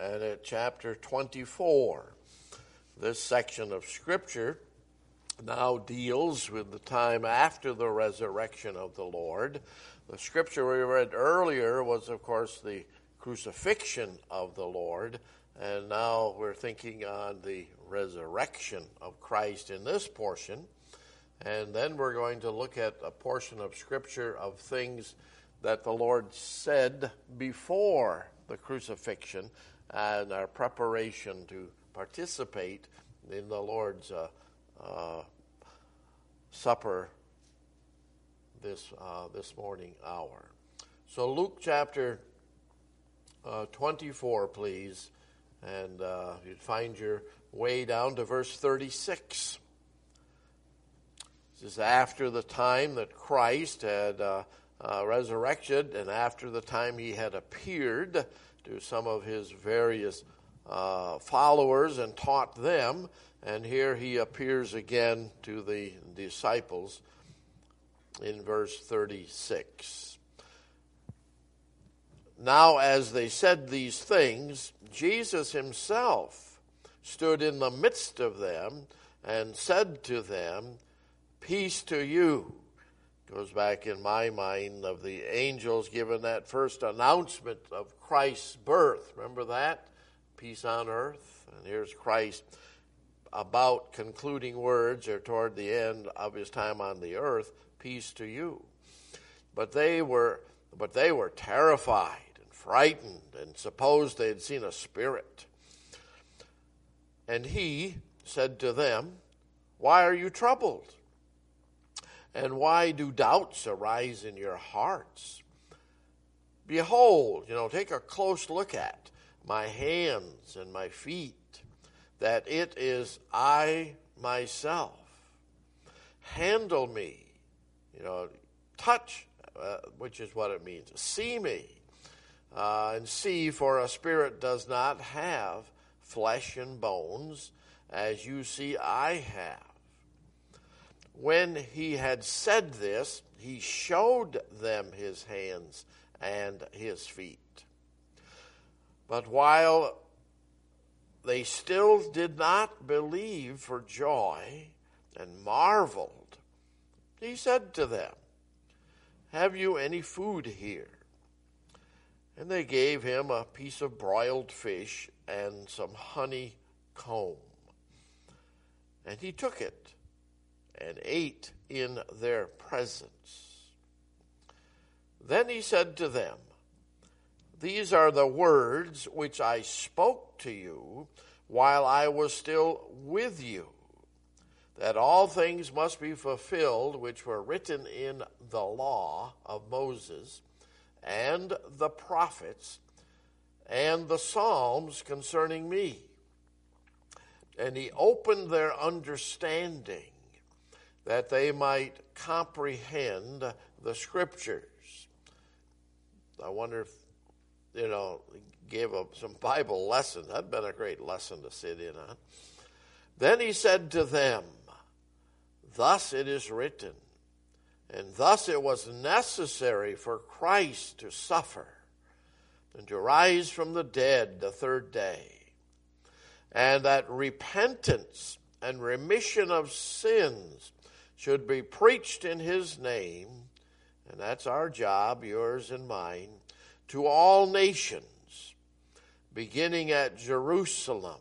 and at chapter 24. This section of Scripture now deals with the time after the resurrection of the Lord. The Scripture we read earlier was, of course, the crucifixion of the Lord, and now we're thinking on the resurrection of Christ in this portion. And then we're going to look at a portion of Scripture of things that the Lord said before the crucifixion and our preparation to participate in the Lord's supper this morning hour. So Luke chapter 24, please, and you'd find your way down to verse 36. This is after the time that Christ had resurrected and after the time he had appeared to some of his various followers and taught them. And here he appears again to the disciples in verse 36. Now, as they said these things, Jesus himself stood in the midst of them and said to them, "Peace to you." Goes back in my mind of the angels giving that first announcement of Christ's birth. Remember that? Peace on earth. And here's Christ about concluding words, or toward the end of his time on the earth, peace to you. But they were terrified and frightened and supposed they had seen a spirit. And he said to them, "Why are you troubled? And why do doubts arise in your hearts? Behold," take a close look at my hands and my feet, that it is I myself. Handle me, touch, which is what it means. See me, and see, for a spirit does not have flesh and bones, as you see I have. When he had said this, he showed them his hands and his feet. But while they still did not believe for joy and marveled, he said to them, "Have you any food here?" And they gave him a piece of broiled fish and some honeycomb. And he took it and ate in their presence. Then he said to them, "These are the words which I spoke to you while I was still with you, that all things must be fulfilled which were written in the law of Moses and the prophets and the Psalms concerning me." And he opened their understanding, that they might comprehend the Scriptures. I wonder if, gave some Bible lessons. That'd been a great lesson to sit in on. Then he said to them, "Thus it is written, and thus it was necessary for Christ to suffer, and to rise from the dead the third day, and that repentance and remission of sins should be preached in his name," and that's our job, yours and mine, "to all nations, beginning at Jerusalem.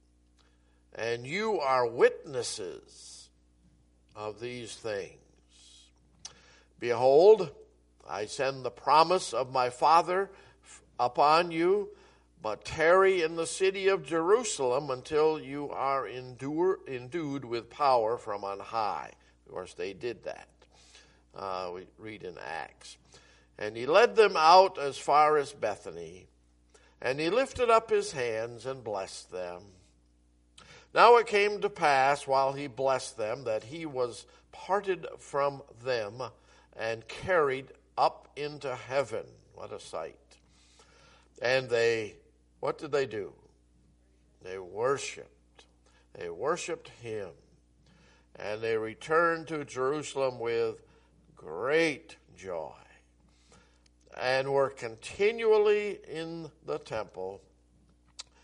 And you are witnesses of these things. Behold, I send the promise of my Father upon you, but tarry in the city of Jerusalem until you are endued with power from on high." Of course, they did that. We read in Acts. And he led them out as far as Bethany, and he lifted up his hands and blessed them. Now it came to pass, while he blessed them, that he was parted from them and carried up into heaven. What a sight. And what did they do? They worshiped. They worshiped him. And they returned to Jerusalem with great joy, and were continually in the temple,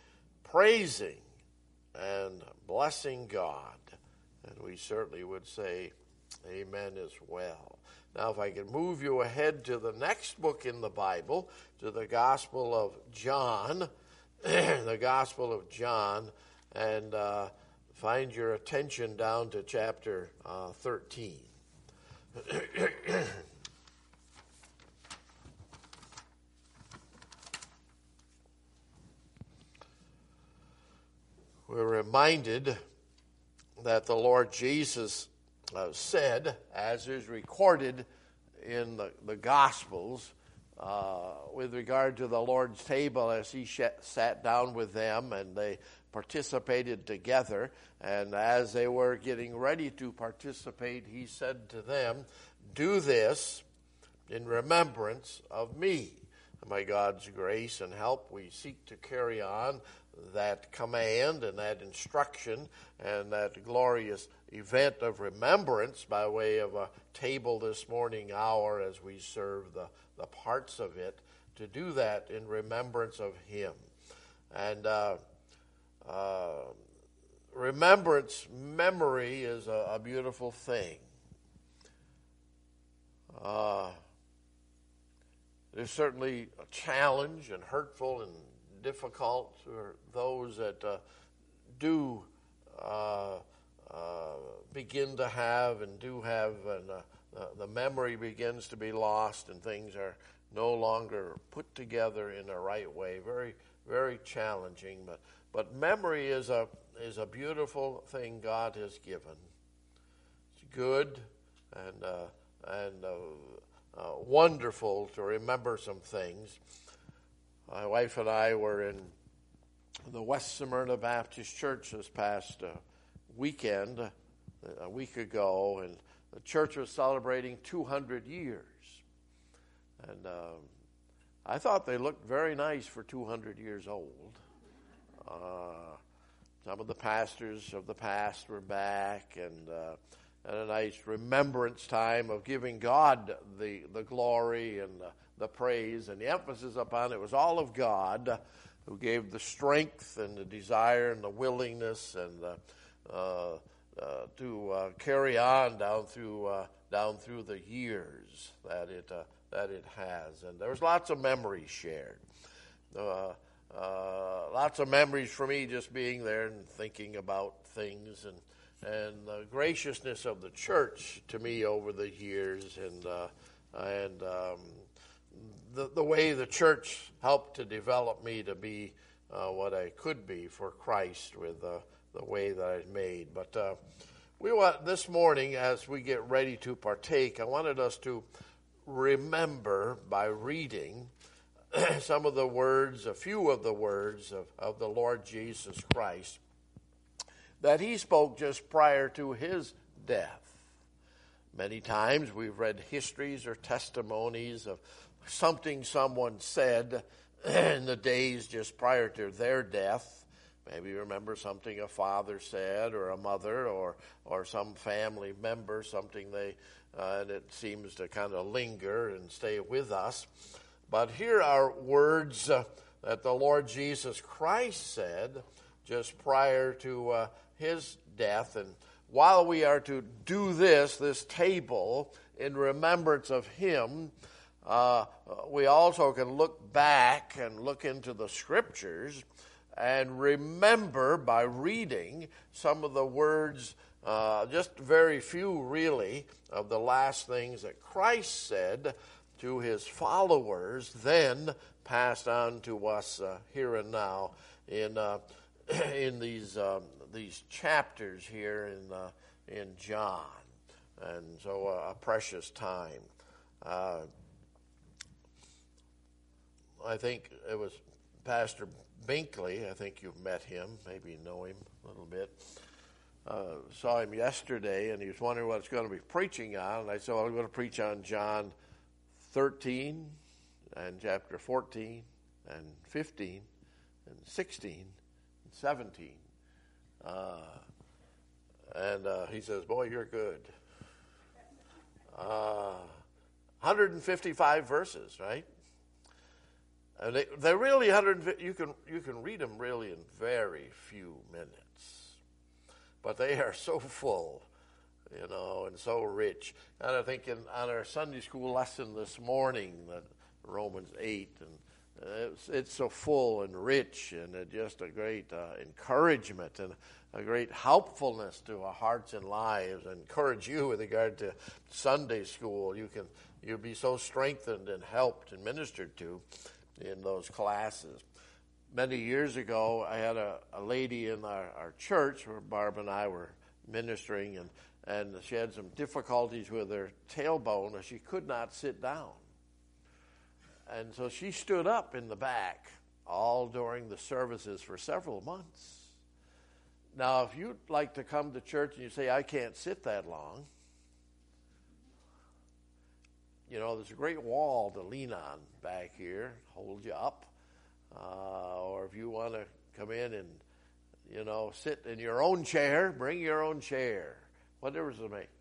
praising and blessing God. And we certainly would say amen as well. Now, if I could move you ahead to the next book in the Bible, to the Gospel of John, the Gospel of John, and find your attention down to chapter 13. We're reminded that the Lord Jesus said, as is recorded in the Gospels, with regard to the Lord's table as he sat down with them and they participated together. And as they were getting ready to participate, he said to them, "Do this in remembrance of me." And by God's grace and help, we seek to carry on that command and that instruction and that glorious event of remembrance by way of a table this morning hour as we serve the parts of it, to do that in remembrance of him. And remembrance, memory is a beautiful thing. There's certainly a challenge and hurtful and difficult for those that do begin to have and do have, and the memory begins to be lost and things are no longer put together in the right way. Very, very challenging. But memory is a beautiful thing God has given. It's good and wonderful to remember some things. My wife and I were in the West Smyrna Baptist Church this past weekend, a week ago, and the church was celebrating 200 years. And I thought they looked very nice for 200 years old. Some of the pastors of the past were back, and a nice remembrance time of giving God the glory and the praise, and the emphasis upon it was all of God, who gave the strength and the desire and the willingness and to carry on down through the years that it has. And there was lots of memories shared. Lots of memories for me just being there and thinking about things and the graciousness of the church to me over the years, and the way the church helped to develop me to be what I could be for Christ with the way that I've made. But we want this morning, as we get ready to partake, I wanted us to remember by reading some of the words, a few of the words of the Lord Jesus Christ that he spoke just prior to his death. Many times we've read histories or testimonies of something someone said in the days just prior to their death. Maybe you remember something a father said, or a mother, or some family member, something and it seems to kind of linger and stay with us. But here are words that the Lord Jesus Christ said just prior to his death. And while we are to do this table in remembrance of him, we also can look back and look into the scriptures and remember by reading some of the words, just very few really, of the last things that Christ said to his followers, then passed on to us here and now in these chapters here in John. And so a precious time. I think it was Pastor Binkley. I think you've met him, maybe you know him a little bit. Saw him yesterday, and he was wondering what it's going to be preaching on. And I said, well, I'm going to preach on John 13 and chapter 14 and 15 and 16 and 17. And he says, boy, you're good. 155 verses, right? And they're really 150. You can read them really in very few minutes, but they are so full, and so rich. And I think on our Sunday school lesson this morning, that Romans 8, and it's so full and rich, and just a great encouragement and a great helpfulness to our hearts and lives. I encourage you with regard to Sunday school. You'll be so strengthened and helped and ministered to in those classes. Many years ago, I had a lady in our church where Barb and I were ministering, and she had some difficulties with her tailbone, and she could not sit down. And so she stood up in the back all during the services for several months. Now, if you'd like to come to church and you say, I can't sit that long, there's a great wall to lean on back here, hold you up. Or if you want to come in and, sit in your own chair, bring your own chair. What difference does it make?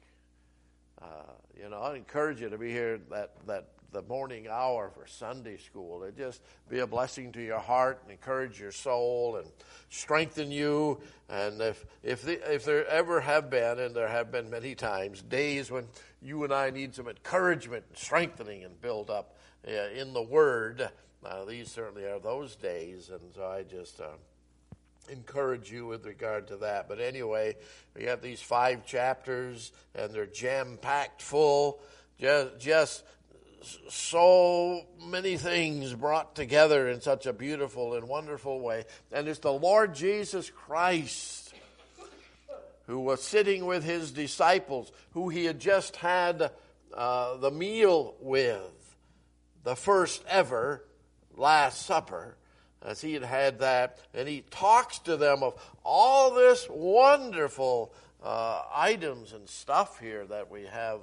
I encourage you to be here the morning hour for Sunday school. It just be a blessing to your heart and encourage your soul and strengthen you. And if there ever have been, and there have been many times, days when you and I need some encouragement and strengthening and build up in the Word, these certainly are those days. And so I just encourage you with regard to that. But anyway, we have these 5 chapters, and they're jam-packed full, just so many things brought together in such a beautiful and wonderful way. And it's the Lord Jesus Christ who was sitting with his disciples, who he had just had the meal with, the first ever Last Supper, as he had that, and he talks to them of all this wonderful items and stuff here that we have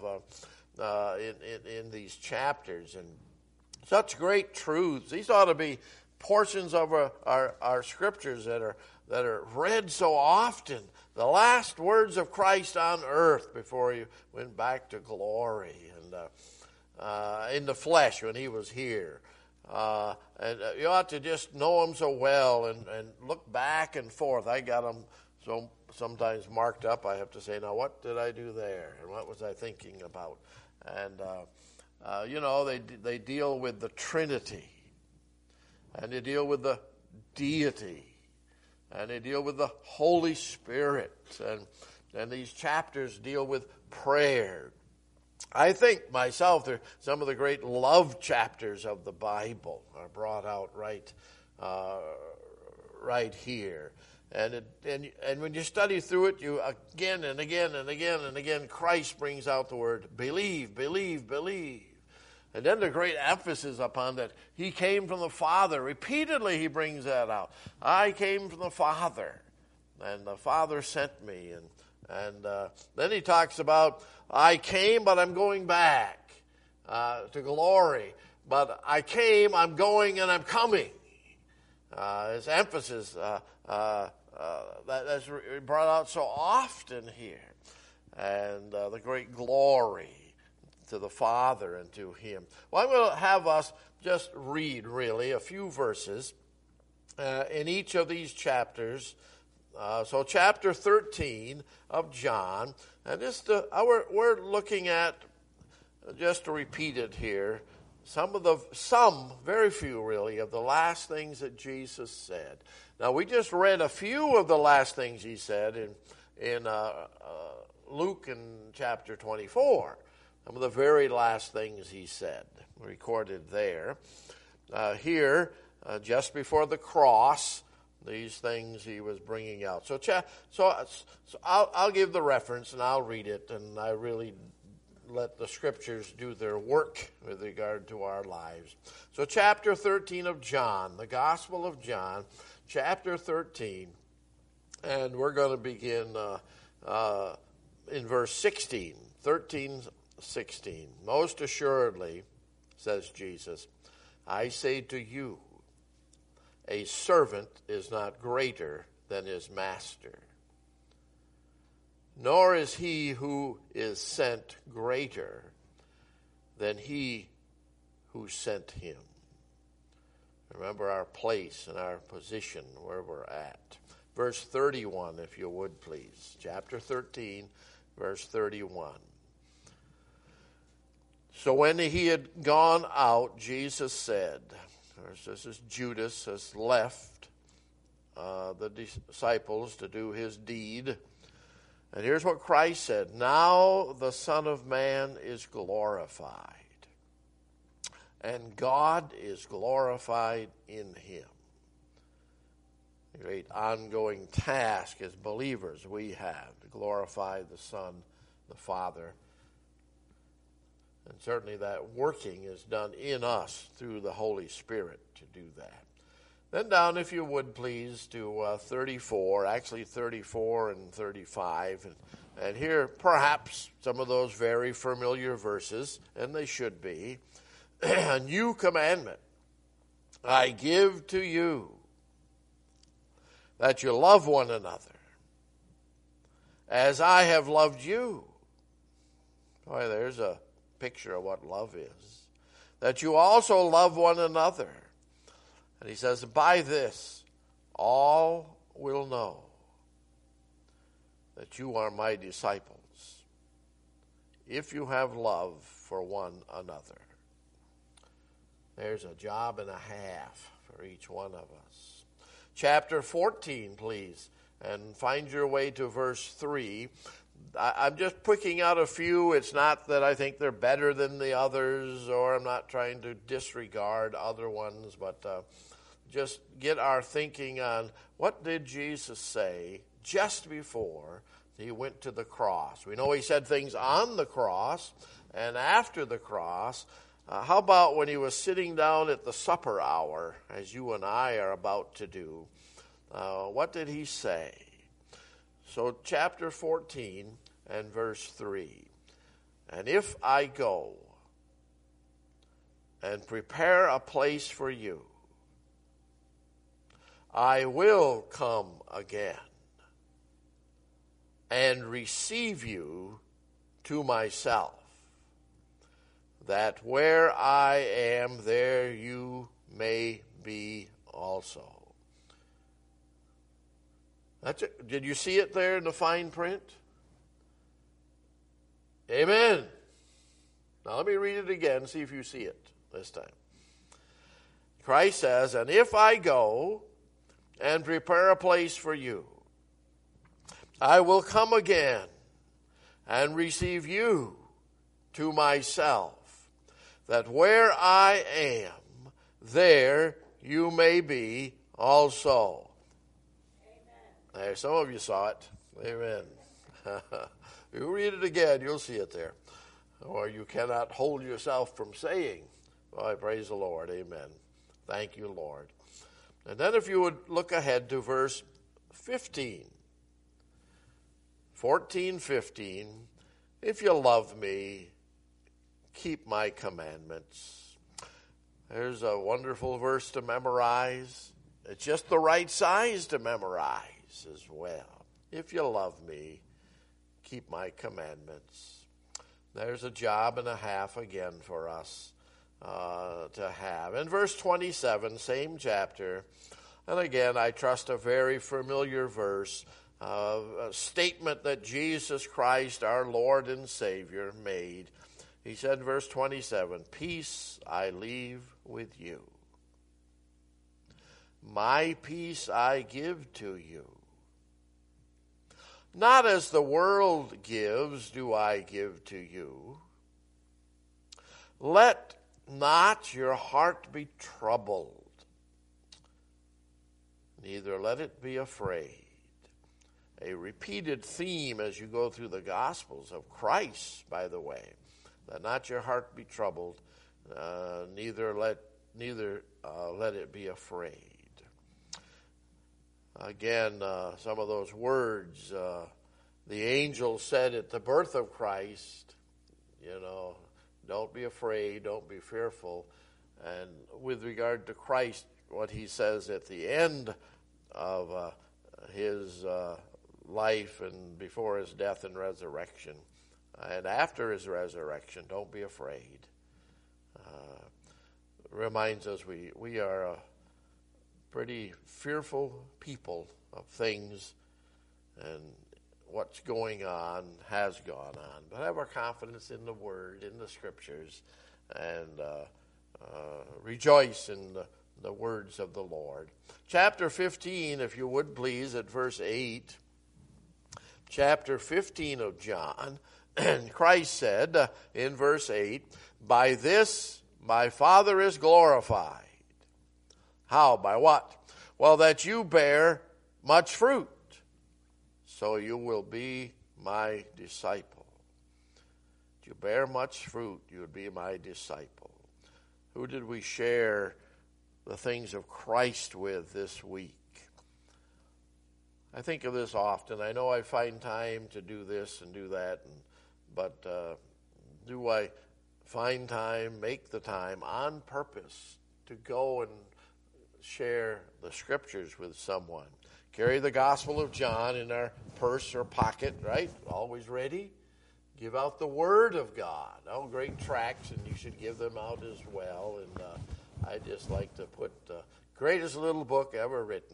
in these chapters, and such great truths. These ought to be portions of our scriptures that are read so often. The last words of Christ on earth before he went back to glory, and in the flesh when he was here. And you ought to just know him so well and look back and forth. I got them so sometimes marked up. I have to say, now what did I do there? And what was I thinking about? And, they deal with the Trinity. And they deal with the deity. And they deal with the Holy Spirit. And these chapters deal with prayer. I think myself, some of the great love chapters of the Bible are brought out right here. And when you study through it, you again and again and again and again, Christ brings out the word believe, believe, believe. And then the great emphasis upon that. He came from the Father. Repeatedly he brings that out. I came from the Father, and the Father sent me. And then he talks about, I came, but I'm going back to glory. But I came, I'm going, and I'm coming. His emphasis that's brought out so often here. And the great glory to the Father and to him. Well, I'm going to have us just read, really, a few verses in each of these chapters. So chapter 13 of John, and we're looking at, just to repeat it here, very few really, of the last things that Jesus said. Now, we just read a few of the last things he said in Luke in chapter 24. Some of the very last things he said, recorded there. Here, just before the cross, these things he was bringing out. So I'll give the reference and I'll read it, and I really let the scriptures do their work with regard to our lives. So chapter 13 of John, the Gospel of John, chapter 13, and we're going to begin in verse 16, 13:16. Most assuredly, says Jesus, I say to you, a servant is not greater than his master, nor is he who is sent greater than he who sent him. Remember our place and our position where we're at. Verse 31, if you would, please. Chapter 13, verse 31. So when he had gone out, Jesus said, this is Judas has left the disciples to do his deed. And here's what Christ said, now the Son of Man is glorified, and God is glorified in him. A great ongoing task as believers we have to glorify the Son, the Father. And certainly that working is done in us through the Holy Spirit to do that. Then down, if you would please, to 34, actually 34 and 35. And here perhaps some of those very familiar verses, and they should be. A new commandment I give to you, that you love one another as I have loved you. Boy, there's a picture of what love is. That you also love one another. And he says, by this all will know that you are my disciples, if you have love for one another. There's a job and a half for each one of us. Chapter 14, please, and find your way to verse 3. I'm just picking out a few. It's not that I think they're better than the others, or I'm not trying to disregard other ones, but just get our thinking on what did Jesus say just before he went to the cross. We know he said things on the cross and after the cross. How about when he was sitting down at the supper hour, as you and I are about to do? What did he say? So chapter 14 and verse 3. And if I go and prepare a place for you, I will come again and receive you to myself, that where I am, there you may be also. That's it. Did you see it there in the fine print? Amen. Now let me read it again, see if you see it this time. Christ says, and if I go and prepare a place for you, I will come again and receive you to myself, that where I am, there you may be also. Amen. There, some of you saw it. Amen. You read it again, you'll see it there. Or you cannot hold yourself from saying, oh, I praise the Lord. Amen. Thank you, Lord. And then if you would look ahead to verse 15. 14:15. If you love me, keep my commandments. There's a wonderful verse to memorize. It's just the right size to memorize as well. If you love me, keep my commandments. There's a job and a half again for us to have. In verse 27, same chapter, and again, I trust a very familiar verse, a statement that Jesus Christ, our Lord and Savior, made. He said in verse 27, peace I leave with you. My peace I give to you. Not as the world gives do I give to you. Let not your heart be troubled, neither let it be afraid. A repeated theme as you go through the Gospels of Christ, by the way. Let not your heart be troubled, neither let it be afraid. Again, some of those words, the angel said at the birth of Christ, don't be afraid, don't be fearful. And with regard to Christ, what he says at the end of his life and before his death and resurrection, and after his resurrection, don't be afraid. Reminds us we are pretty fearful people of things and what's going on, has gone on. But have our confidence in the Word, in the Scriptures, and rejoice in the words of the Lord. Chapter 15, if you would please, at verse 8. Chapter 15 of John, and Christ said in verse 8, "By this my Father is glorified." How? By what? Well, that you bear much fruit, so you will be my disciple. If you bear much fruit, you would be my disciple. Who did we share the things of Christ with this week? I think of this often. I know I find time to do this and do that, but do I find time, make the time on purpose to go and share the Scriptures with someone? Carry the Gospel of John in our purse or pocket, right? Always ready. Give out the Word of God. Oh, great tracts, and you should give them out as well. And I just like to put the greatest little book ever written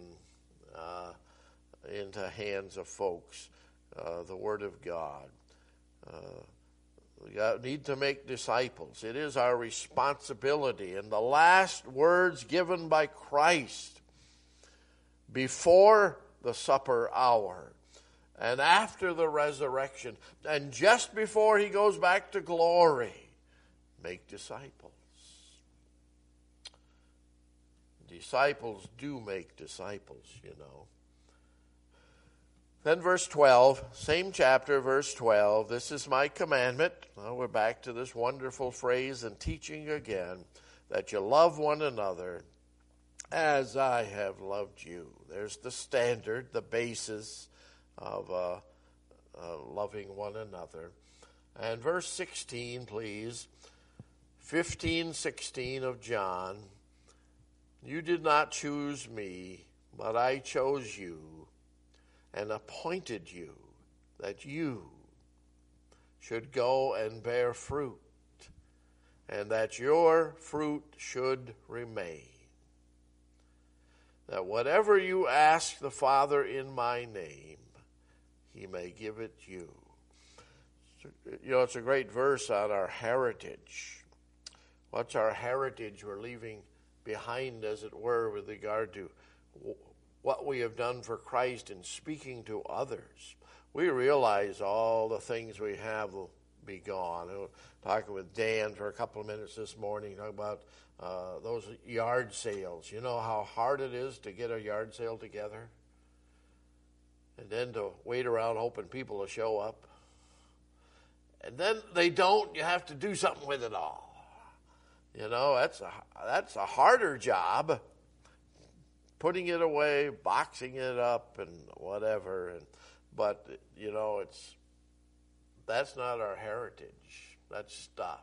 into hands of folks, the Word of God. We need to make disciples. It is our responsibility. And the last words given by Christ before the supper hour and after the resurrection and just before he goes back to glory, make disciples. Disciples do make disciples, you know. Then verse 12, same chapter, verse 12, "This is my commandment." Well, we're back to this wonderful phrase and teaching again, "that you love one another as I have loved you." There's the standard, the basis of loving one another. And verse 16, please, 15:16 of John, "You did not choose me, but I chose you and appointed you that you should go and bear fruit, and that your fruit should remain. That whatever you ask the Father in my name, he may give it you." You know, it's a great verse on our heritage. What's our heritage we're leaving behind, as it were, with regard to what we have done for Christ in speaking to others? We realize all the things we have will be gone. I was talking with Dan for a couple of minutes this morning, talking about those yard sales. You know how hard it is to get a yard sale together? And then to wait around hoping people will show up. And then they don't, you have to do something with it all. You know, that's a harder job. Putting it away, boxing it up, and whatever. But you know, that's not our heritage. That's stuff.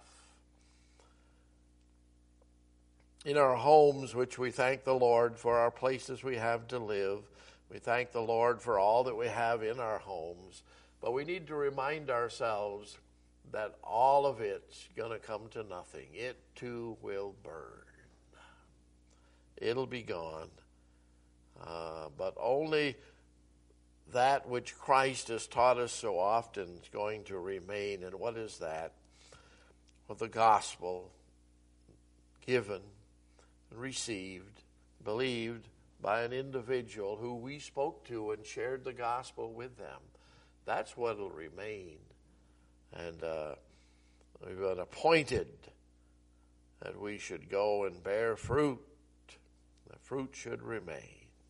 In our homes, which we thank the Lord for our places we have to live, we thank the Lord for all that we have in our homes. But we need to remind ourselves that all of it's going to come to nothing. It too will burn. It'll be gone. But only that which Christ has taught us so often is going to remain. And what is that? Well, the gospel given, received, believed by an individual who we spoke to and shared the gospel with them. That's what will remain. And we've been appointed that we should go and bear fruit. The fruit should remain.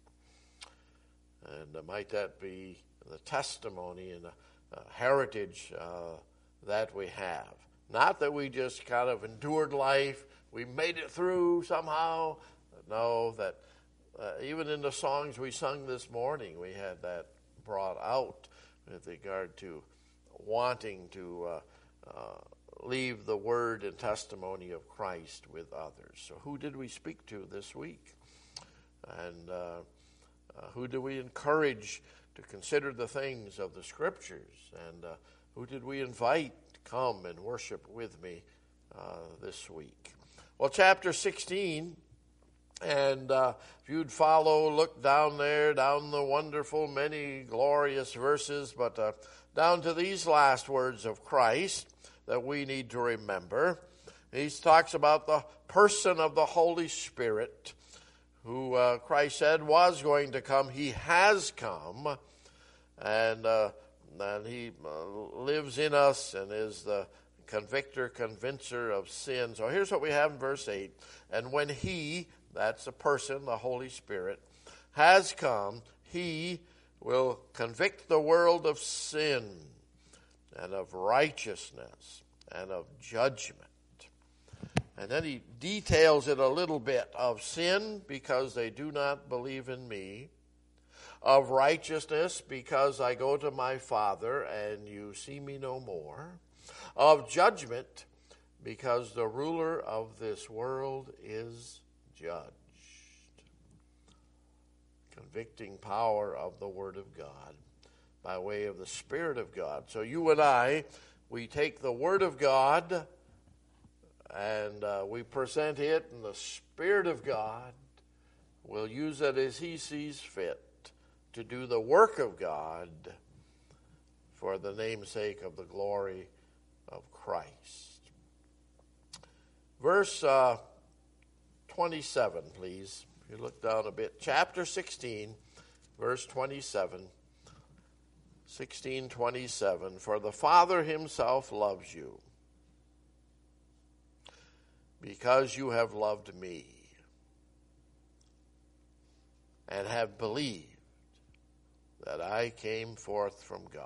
And might that be the testimony and the heritage that we have. Not that we just kind of endured life, we made it through somehow. No, that even in the songs we sung this morning, we had that brought out with regard to wanting to leave the word and testimony of Christ with others. So who did we speak to this week? And who do we encourage to consider the things of the Scriptures? And who did we invite to come and worship with me this week? Well, chapter 16 And if you'd follow, look down there, down the wonderful, many glorious verses, but down to these last words of Christ that we need to remember. He talks about the person of the Holy Spirit, who Christ said was going to come. He has come, and he lives in us and is the convictor, convincer of sin. So here's what we have in verse 8. And when he, that's the person, the Holy Spirit, has come, he will convict the world of sin and of righteousness and of judgment. And then he details it a little bit. Of sin, because they do not believe in me. Of righteousness, because I go to my Father and you see me no more. Of judgment, because the ruler of this world is judged. Convicting power of the Word of God by way of the Spirit of God. So you and I, we take the Word of God and we present it, and the Spirit of God will use it as He sees fit to do the work of God for the namesake of the glory of Christ. Verse 27, please. If you look down a bit. Chapter 16, verse 27. 16:27. For the Father Himself loves you, because you have loved me and have believed that I came forth from God.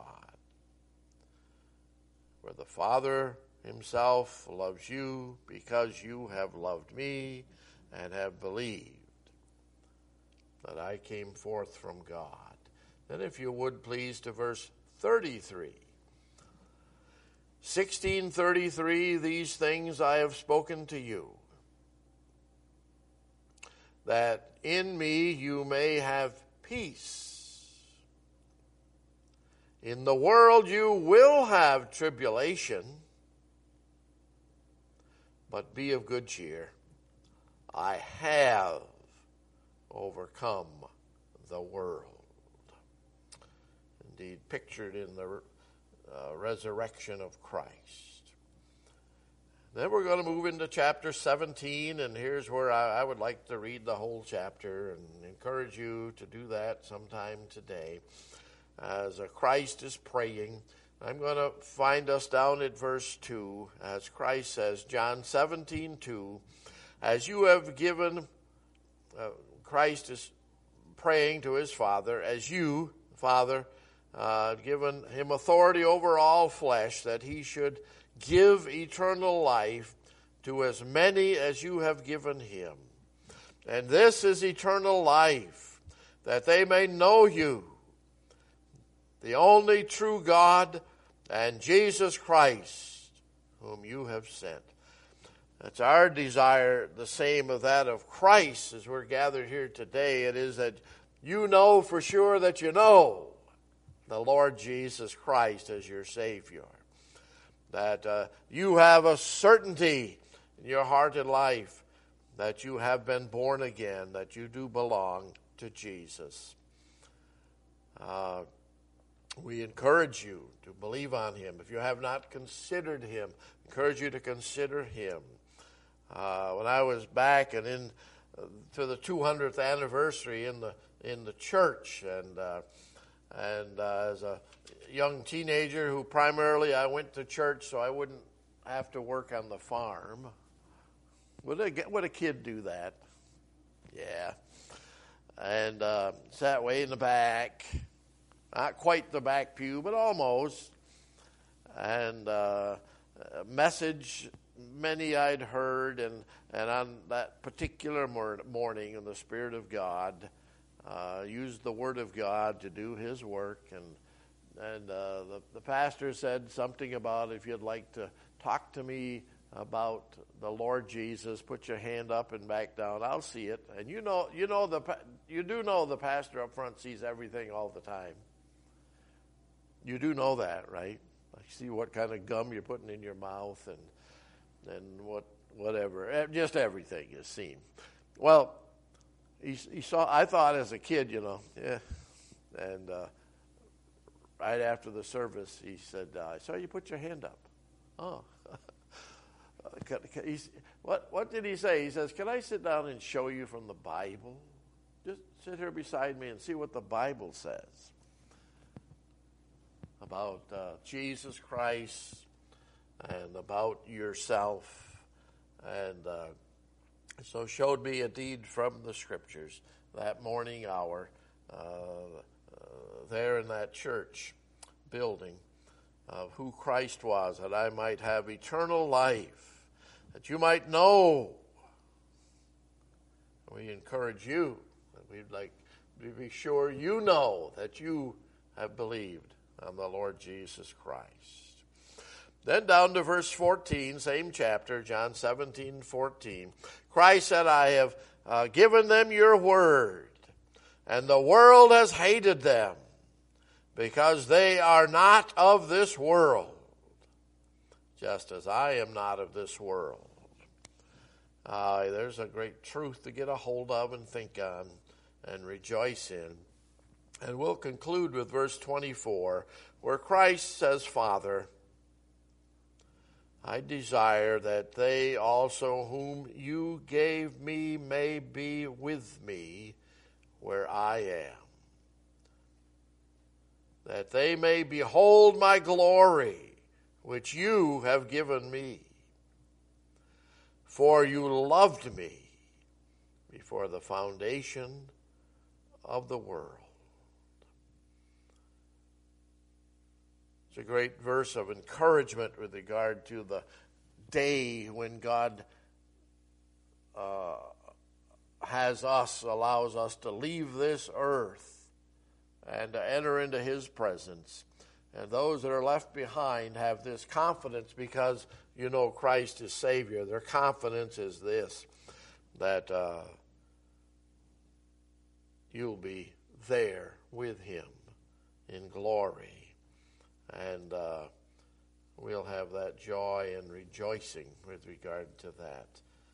For the Father Himself loves you, because you have loved me and have believed that I came forth from God. Then if you would please to verse 33. 16:33, these things I have spoken to you, that in me you may have peace. In the world you will have tribulation, but be of good cheer. I have overcome the world. Indeed, pictured in the resurrection of Christ. Then we're going to move into chapter 17, and here's where I would like to read the whole chapter and encourage you to do that sometime today. As Christ is praying, I'm going to find us down at verse 2, as Christ says, John 17:2, as you have given, Christ is praying to his Father, as you, Father, given him authority over all flesh, that he should give eternal life to as many as you have given him. And this is eternal life, that they may know you, the only true God, and Jesus Christ, whom you have sent. That's our desire, the same of that of Christ, as we're gathered here today. It is that you know for sure that you know the Lord Jesus Christ as your Savior. That you have a certainty in your heart and life that you have been born again, that you do belong to Jesus. We encourage you to believe on him. If you have not considered him, encourage you to consider him. When I was back and in to the 200th anniversary in the church, and as a young teenager who primarily I went to church so I wouldn't have to work on the farm. Would a kid do that? Yeah. And sat way in the back. Not quite the back pew, but almost. And a message many I'd heard, and on that particular morning in the Spirit of God, used the Word of God to do his work. And the pastor said something about, if you'd like to talk to me about the Lord Jesus, put your hand up and back down. I'll see it. And you do know the pastor up front sees everything all the time. You do know that, right? I see what kind of gum you're putting in your mouth and whatever. Just everything is seen. Well, he saw, I thought as a kid, yeah. And right after the service, he said, I saw you put your hand up. Oh. What did he say? He says, can I sit down and show you from the Bible? Just sit here beside me and see what the Bible says about Jesus Christ and about yourself. And so showed me a deed from the Scriptures that morning hour there in that church building of who Christ was, that I might have eternal life, that you might know. We encourage you, that we'd like to be sure you know that you have believed on the Lord Jesus Christ. Then down to verse 14, same chapter, John 17:14. Christ said, I have given them your word, and the world has hated them, because they are not of this world, just as I am not of this world. There's a great truth to get a hold of and think on and rejoice in. And we'll conclude with verse 24, where Christ says, Father, I desire that they also whom you gave me may be with me where I am, that they may behold my glory, which you have given me. For you loved me before the foundation of the world. It's a great verse of encouragement with regard to the day when God allows us to leave this earth and to enter into his presence. And those that are left behind have this confidence because you know Christ is Savior. Their confidence is this, that you'll be there with him in glory. And we'll have that joy and rejoicing with regard to that.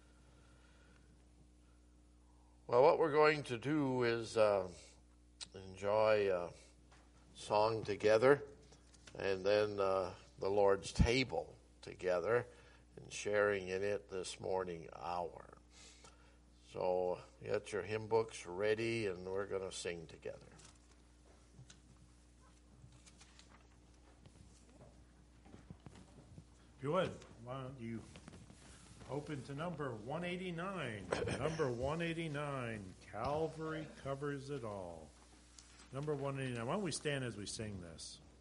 Well, what we're going to do is enjoy a song together, and then the Lord's table together, and sharing in it this morning hour. So get your hymn books ready, and we're going to sing together. If you would, why don't you open to number 189. Number 189, Calvary covers it all. Number 189. Why don't we stand as we sing this?